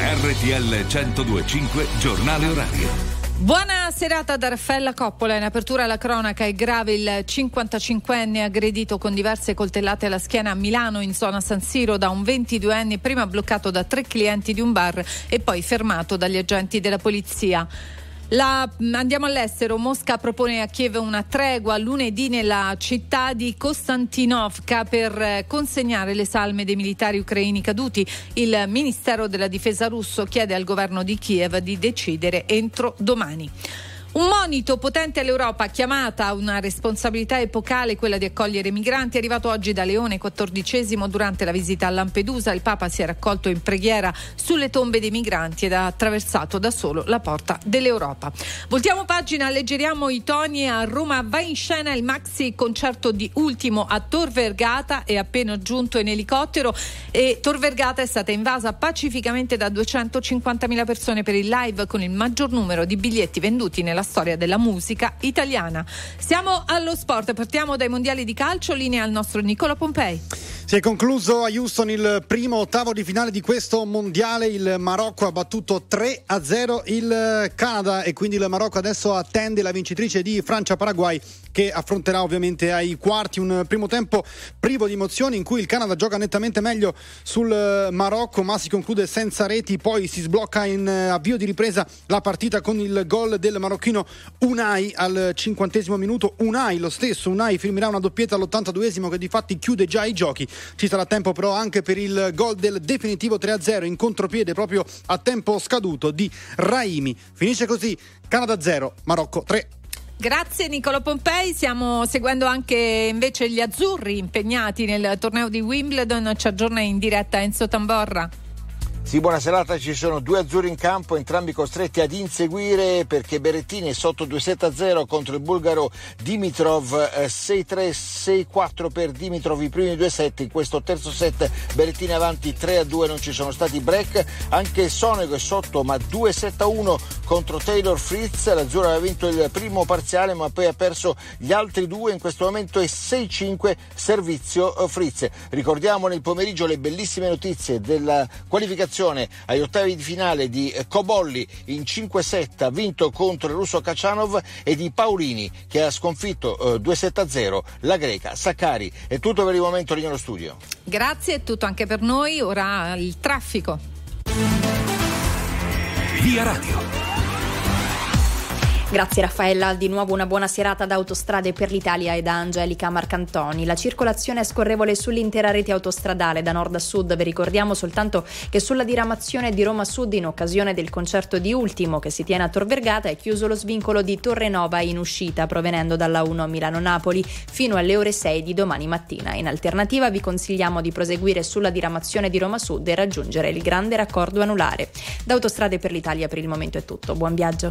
RTL 102.5 Giornale Orario. Buona serata da Raffaella Coppola. In apertura alla cronaca: è grave il 55enne aggredito con diverse coltellate alla schiena a Milano, in zona San Siro, da un 22enne, prima bloccato da 3 clienti di un bar e poi fermato dagli agenti della polizia. Andiamo all'estero. Mosca propone a Kiev una tregua lunedì nella città di Kostantinovka per consegnare le salme dei militari ucraini caduti. Il Ministero della Difesa russo chiede al governo di Kiev di decidere entro domani. Un monito potente all'Europa, chiamata a una responsabilità epocale, quella di accogliere migranti, è arrivato oggi da Leone XIV durante la visita a Lampedusa. Il Papa si è raccolto in preghiera sulle tombe dei migranti ed ha attraversato da solo la porta dell'Europa. Voltiamo pagina, alleggeriamo i toni. A Roma va in scena il maxi concerto di Ultimo a Tor Vergata. È appena giunto in elicottero e Tor Vergata è stata invasa pacificamente da 250.000 persone per il live, con il maggior numero di biglietti venduti nella storia della musica italiana. Siamo allo sport, partiamo dai mondiali di calcio, linea al nostro Nicola Pompei. Si è concluso a Houston il primo ottavo di finale di questo mondiale. Il Marocco ha battuto 3-0 il Canada e quindi il Marocco adesso attende la vincitrice di Francia-Paraguay, che affronterà ovviamente ai quarti. Un primo tempo privo di emozioni, in cui il Canada gioca nettamente meglio sul Marocco, ma si conclude senza reti. Poi si sblocca in avvio di ripresa la partita con il gol del marocchino Unai al 50° minuto. Lo stesso Unai firmerà una doppietta all'82esimo, che di fatti chiude già i giochi. Ci sarà tempo però anche per il gol del definitivo 3-0 in contropiede proprio a tempo scaduto di Raimi. Finisce così: Canada 0, Marocco 3. Grazie Nicola Pompei. Stiamo seguendo anche invece gli azzurri impegnati nel torneo di Wimbledon. Ci aggiorna in diretta Enzo Tamborra. Sì, buona serata. Ci sono due azzurri in campo, entrambi costretti ad inseguire, perché Berrettini è sotto 2-7-0 contro il bulgaro Dimitrov, 6-3, 6-4 per Dimitrov i primi due set. In questo terzo set Berrettini avanti 3-2, non ci sono stati break. Anche Sonego è sotto, ma 2-7-1 contro Taylor Fritz. L'azzurro aveva vinto il primo parziale, ma poi ha perso gli altri due. In questo momento è 6-5 servizio Fritz. Ricordiamo nel pomeriggio le bellissime notizie della qualificazione agli ottavi di finale di Cobolli in 5-7, ha vinto contro il russo Kachanov, e di Paolini, che ha sconfitto 2-7-0 la greca Sakkari. È tutto per il momento, lì nello studio. Grazie, è tutto anche per noi. Ora il traffico. Via Radio. Grazie Raffaella, di nuovo una buona serata da Autostrade per l'Italia e da Angelica Marcantoni. La circolazione è scorrevole sull'intera rete autostradale da nord a sud. Vi ricordiamo soltanto che sulla diramazione di Roma Sud, in occasione del concerto di Ultimo che si tiene a Tor Vergata, è chiuso lo svincolo di Torre Nova in uscita provenendo dalla 1 Milano-Napoli fino alle ore 6 di domani mattina. In alternativa vi consigliamo di proseguire sulla diramazione di Roma Sud e raggiungere il grande raccordo anulare. Da Autostrade per l'Italia per il momento è tutto. Buon viaggio.